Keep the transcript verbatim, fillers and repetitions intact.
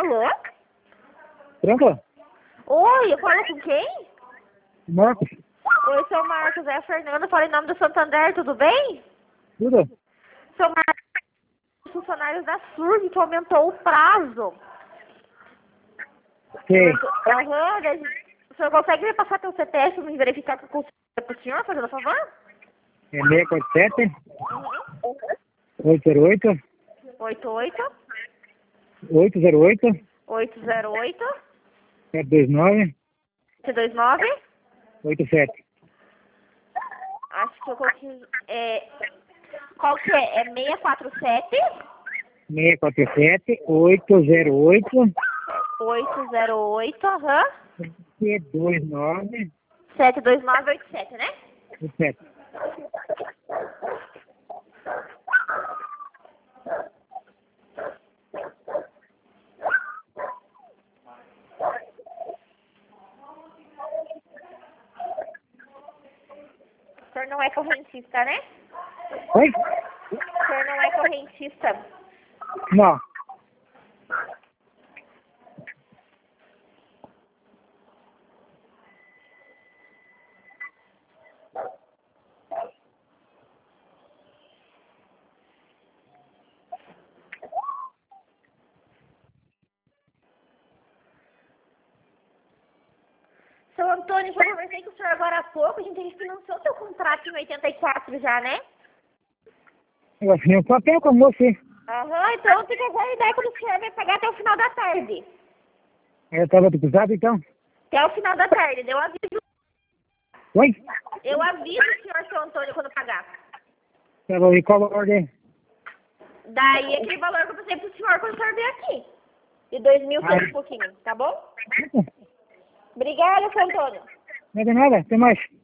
Alô? Pronto? Oi, eu falo com quem? Marcos? Oi, seu Marcos, é a Fernanda, fala em nome do Santander, tudo bem? Tudo? Seu Marcos, os funcionários da SURG que aumentou o prazo. Sei. Aham, daí- o senhor consegue me passar teu C P F para me verificar que eu consigo para o senhor, fazendo favor? É seis quatro sete, Uhum. oito zero oito, oito oito oito zero oito, oito zero oito sete dois nove, sete dois nove. oito sete. Acho que eu coloquei. É, qual que é? É seis quatro sete seis quatro sete, oito zero oito, oito zero oito, aham. sete dois nove, sete dois nove oito sete, né? oito sete. O senhor não é correntista, né? Oi? O senhor não é correntista. Não. Seu Antônio, eu conversei com o senhor agora há pouco, a gente refinanciou seu contrato em oitenta e quatro já, né? Eu assinei um papel com você. Aham, então tem que aguardar quando o senhor vai pagar até o final da tarde. Eu estava cruzado, então. Até o final da tarde, eu aviso. Oi? Eu aviso o senhor, seu Antônio, quando pagar. Tá bom, e qual a ordem? Daí aquele valor que eu passei pro senhor quando o senhor veio aqui. De dois mil Ah, e um pouquinho, tá bom? Obrigada, seu Antônio. não é de nada, até mais.